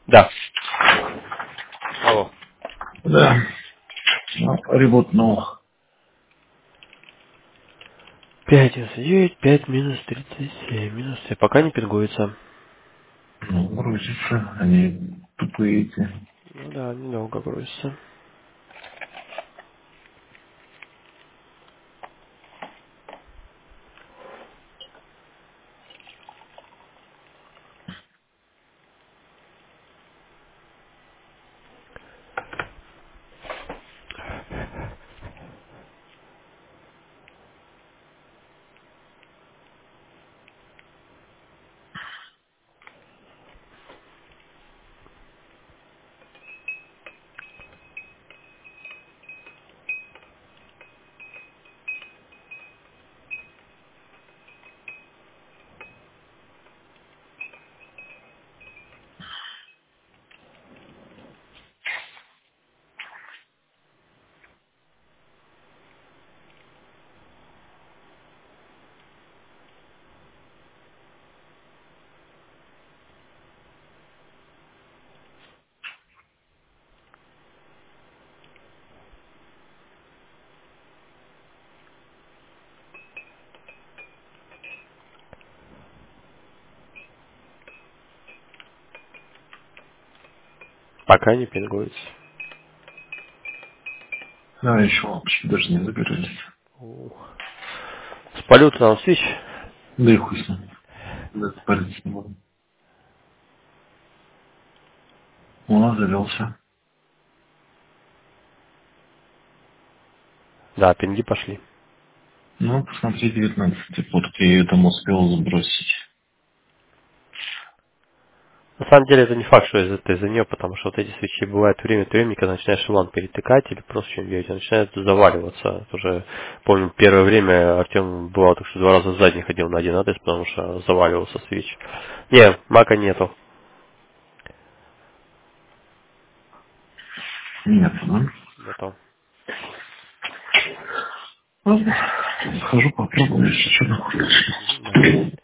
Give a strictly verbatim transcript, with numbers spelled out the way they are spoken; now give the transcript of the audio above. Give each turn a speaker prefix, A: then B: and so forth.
A: Да. Алло.
B: Да. Ну, ребутнул.
A: пять минус девять, пять минус тридцать семь, минус семь. Пока не пингуется.
B: Ну, грузится. Они тупые эти.
A: Ну да, недолго грузится. Пока не пингуется.
B: Да, еще лампочки даже не загорелись.
A: Ух. Спалю-то нам свич.
B: Да и хуй с ним. Да, спалиться не могу. Он завелся.
A: Да, пинги пошли.
B: Ну, посмотри, девятнадцать. Вот я ее там успел забросить.
A: На самом деле это не факт, что из- это из-за нее, потому что вот эти свечи бывают время от времени, когда начинаешь лан перетыкать или просто что-нибудь делать, они начинают заваливаться. Это уже, помню, первое время Артем бывал так, что два раза сзади ходил на один адрес, потому что заваливался свеч. Не, мака нету.
B: Нет, да?
A: Нету.
B: Ладно. Схожу, попробую, если что.
A: Мгм, давай.